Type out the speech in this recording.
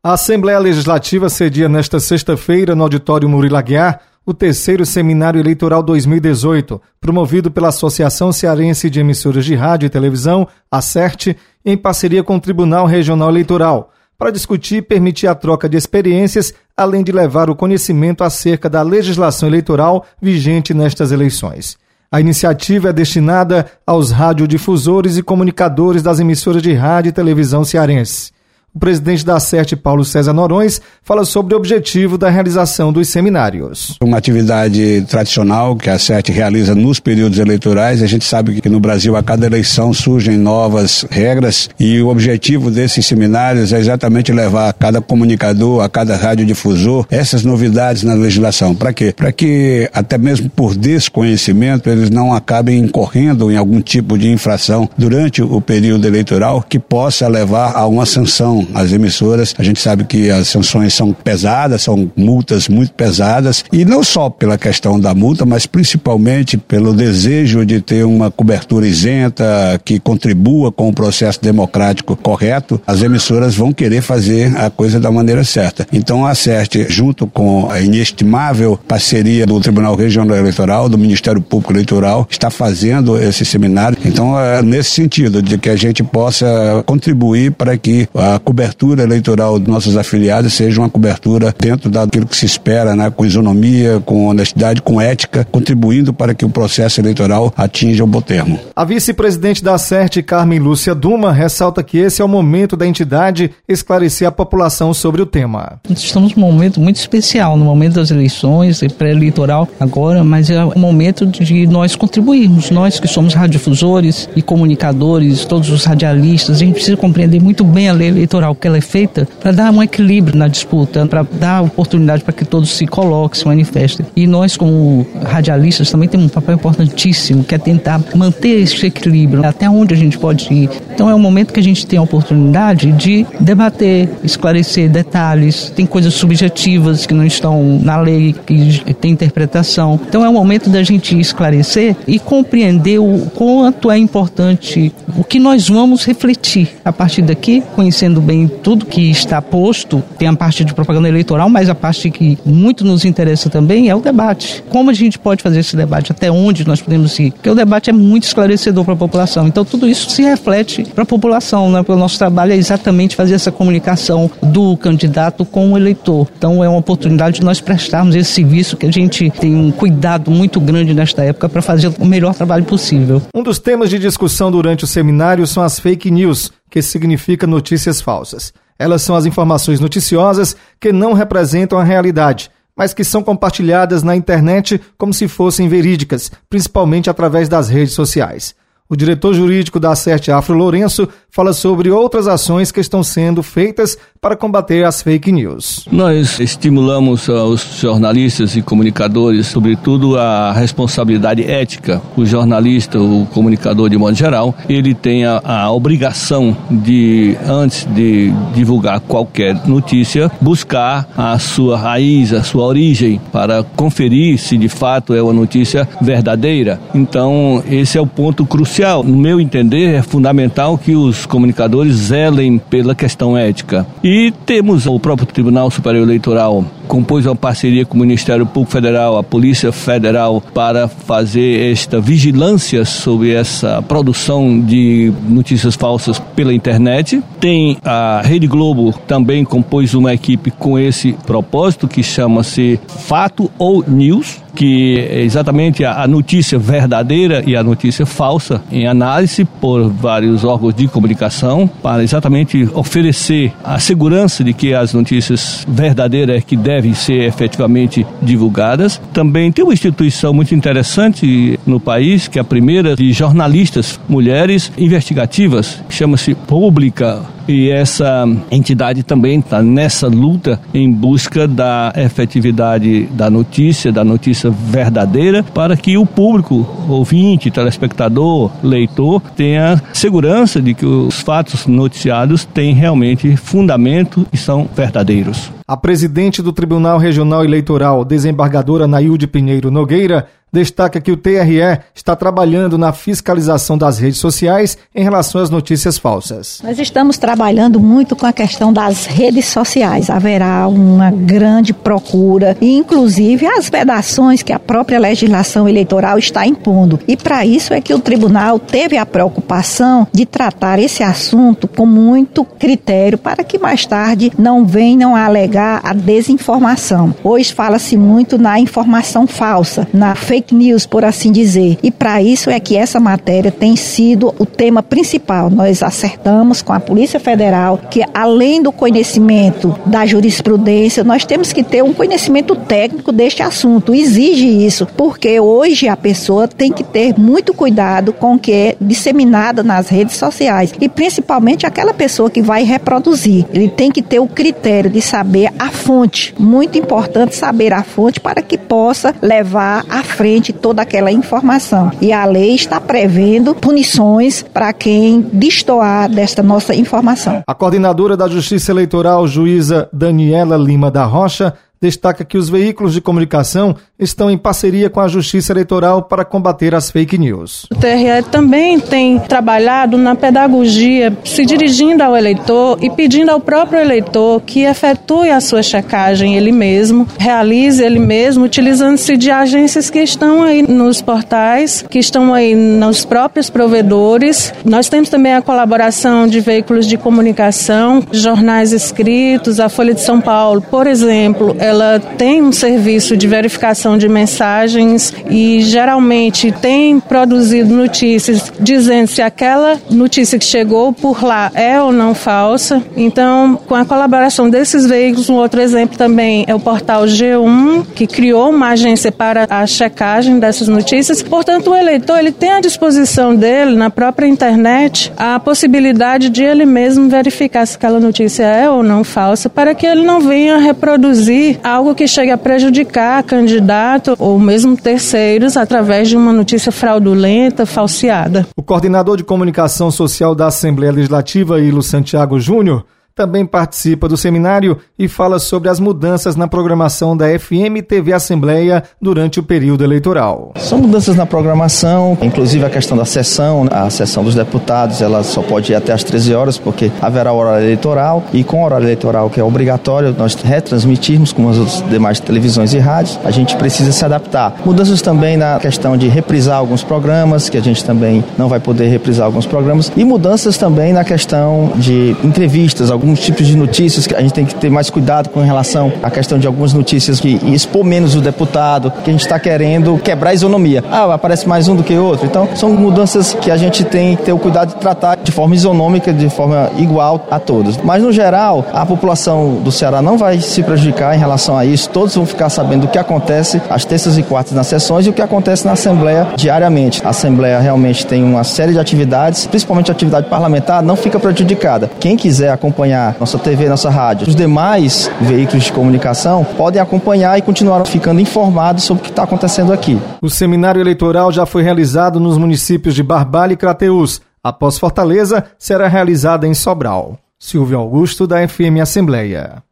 A Assembleia Legislativa cedia nesta sexta-feira, no Auditório Murilo Aguiar, o terceiro Seminário Eleitoral 2018, promovido pela Associação Cearense de Emissoras de Rádio e Televisão, ACERT, em parceria com o Tribunal Regional Eleitoral, para discutir e permitir a troca de experiências, além de levar o conhecimento acerca da legislação eleitoral vigente nestas eleições. A iniciativa é destinada aos radiodifusores e comunicadores das emissoras de rádio e televisão cearense. O presidente da ACERT, Paulo César Noronha, fala sobre o objetivo da realização dos seminários. Uma atividade tradicional que a ACERT realiza nos períodos eleitorais. A gente sabe que no Brasil, a cada eleição, surgem novas regras e o objetivo desses seminários é exatamente levar a cada comunicador, a cada radiodifusor, essas novidades na legislação. Para quê? Para que, até mesmo por desconhecimento, eles não acabem incorrendo em algum tipo de infração durante o período eleitoral que possa levar a uma sanção às emissoras. A gente sabe que as sanções são pesadas, são multas muito pesadas, e não só pela questão da multa, mas principalmente pelo desejo de ter uma cobertura isenta, que contribua com o processo democrático correto. As emissoras vão querer fazer a coisa da maneira certa. Então a ACERT, junto com a inestimável parceria do Tribunal Regional Eleitoral, do Ministério Público Eleitoral, está fazendo esse seminário. Então é nesse sentido, de que a gente possa contribuir para que a cobertura eleitoral dos nossos afiliados seja uma cobertura dentro daquilo que se espera, né, com isonomia, com honestidade, com ética, contribuindo para que o processo eleitoral atinja o bom termo. A vice-presidente da ACERT, Carmen Lúcia Duma, ressalta que esse é o momento da entidade esclarecer a população sobre o tema. Estamos num momento muito especial, no momento das eleições, pré-eleitoral agora, mas é o momento de nós contribuirmos, nós que somos radiodifusores e comunicadores, todos os radialistas, a gente precisa compreender muito bem a lei eleitoral, que ela é feita para dar um equilíbrio na disputa, para dar oportunidade para que todos se coloquem, se manifestem. E nós, como radialistas, também temos um papel importantíssimo, que é tentar manter esse equilíbrio, até onde a gente pode ir. Então é um momento que a gente tem a oportunidade de debater, esclarecer detalhes, tem coisas subjetivas que não estão na lei, que tem interpretação. Então é um momento da gente esclarecer e compreender o quanto é importante o que nós vamos refletir a partir daqui, conhecendo bem tudo que está posto. Tem a parte de propaganda eleitoral, mas a parte que muito nos interessa também é o debate. Como a gente pode fazer esse debate? Até onde nós podemos ir? Porque o debate é muito esclarecedor para a população. Então tudo isso se reflete para a população, né? Porque o nosso trabalho é exatamente fazer essa comunicação do candidato com o eleitor. Então é uma oportunidade de nós prestarmos esse serviço, que a gente tem um cuidado muito grande nesta época para fazer o melhor trabalho possível. Um dos temas de discussão durante o seminário são as fake news, que significa notícias falsas. Elas são as informações noticiosas que não representam a realidade, mas que são compartilhadas na internet como se fossem verídicas, principalmente através das redes sociais. O diretor jurídico da ACERT, Afro Lourenço, fala sobre outras ações que estão sendo feitas para combater as fake news. Nós estimulamos os jornalistas e comunicadores, sobretudo, a responsabilidade ética. O jornalista, o comunicador de modo geral, ele tem a obrigação de, antes de divulgar qualquer notícia, buscar a sua raiz, a sua origem, para conferir se de fato é uma notícia verdadeira. Então, esse é o ponto crucial. No meu entender, é fundamental que os comunicadores zelem pela questão ética. E temos o próprio Tribunal Superior Eleitoral, compôs uma parceria com o Ministério Público Federal, a Polícia Federal, para fazer esta vigilância sobre essa produção de notícias falsas pela internet. Tem a Rede Globo, também compôs uma equipe com esse propósito, que chama-se Fato ou News, que é exatamente a notícia verdadeira e a notícia falsa em análise por vários órgãos de comunicação, para exatamente oferecer a segurança de que as notícias verdadeiras que devem ser efetivamente divulgadas. Também tem uma instituição muito interessante no país, que é a primeira de jornalistas mulheres investigativas, que chama-se Pública. E essa entidade também está nessa luta em busca da efetividade da notícia verdadeira, para que o público, ouvinte, telespectador, leitor, tenha segurança de que os fatos noticiados têm realmente fundamento e são verdadeiros. A presidente do Tribunal Regional Eleitoral, desembargadora Nailde Pinheiro Nogueira, destaca que o TRE está trabalhando na fiscalização das redes sociais em relação às notícias falsas. Nós estamos trabalhando muito com a questão das redes sociais. Haverá uma grande procura e, inclusive, as vedações que a própria legislação eleitoral está impondo. E para isso é que o tribunal teve a preocupação de tratar esse assunto com muito critério para que mais tarde não venham a alegar a desinformação. Hoje fala-se muito na informação falsa, na fake news, por assim dizer. E para isso é que essa matéria tem sido o tema principal. Nós acertamos com a Polícia Federal que, além do conhecimento da jurisprudência, nós temos que ter um conhecimento técnico deste assunto. Exige isso, porque hoje a pessoa tem que ter muito cuidado com o que é disseminado nas redes sociais e principalmente aquela pessoa que vai reproduzir. Ele tem que ter o critério de saber a fonte. Muito importante saber a fonte para que possa levar à frente toda aquela informação. E a lei está prevendo punições para quem destoar desta nossa informação. A coordenadora da Justiça Eleitoral, juíza Daniela Lima da Rocha, destaca que os veículos de comunicação estão em parceria com a Justiça Eleitoral para combater as fake news. O TRE também tem trabalhado na pedagogia, se dirigindo ao eleitor e pedindo ao próprio eleitor que efetue a sua checagem ele mesmo, realize ele mesmo, utilizando-se de agências que estão aí nos portais, que estão aí nos próprios provedores. Nós temos também a colaboração de veículos de comunicação, jornais escritos, a Folha de São Paulo, por exemplo, ela tem um serviço de verificação de mensagens e geralmente tem produzido notícias dizendo se aquela notícia que chegou por lá é ou não falsa. Então, com a colaboração desses veículos, um outro exemplo também é o portal G1, que criou uma agência para a checagem dessas notícias. Portanto, o eleitor ele tem à disposição dele, na própria internet, a possibilidade de ele mesmo verificar se aquela notícia é ou não falsa, para que ele não venha reproduzir algo que chegue a prejudicar candidato ou mesmo terceiros através de uma notícia fraudulenta, falseada. O coordenador de comunicação social da Assembleia Legislativa, Ilo Santiago Júnior, também participa do seminário e fala sobre as mudanças na programação da FM TV Assembleia durante o período eleitoral. São mudanças na programação, inclusive a questão da sessão, a sessão dos deputados, ela só pode ir até às 13 horas, porque haverá horário eleitoral, e com o horário eleitoral, que é obrigatório nós retransmitirmos com as demais televisões e rádios, a gente precisa se adaptar. Mudanças também na questão de reprisar alguns programas, que a gente também não vai poder reprisar alguns programas, e mudanças também na questão de entrevistas, alguns tipos de notícias que a gente tem que ter mais cuidado com relação à questão de algumas notícias que expor menos o deputado, que a gente está querendo quebrar a isonomia. Aparece mais um do que outro. Então, são mudanças que a gente tem que ter o cuidado de tratar de forma isonômica, de forma igual a todos. Mas, no geral, a população do Ceará não vai se prejudicar em relação a isso. Todos vão ficar sabendo o que acontece às terças e quartas nas sessões e o que acontece na Assembleia diariamente. A Assembleia realmente tem uma série de atividades, principalmente a atividade parlamentar, não fica prejudicada. Quem quiser acompanhar nossa TV, nossa rádio, os demais veículos de comunicação podem acompanhar e continuar ficando informados sobre o que está acontecendo aqui. O seminário eleitoral já foi realizado nos municípios de Barbalha e Crateús. Após Fortaleza, será realizada em Sobral. Silvio Augusto, da FM Assembleia.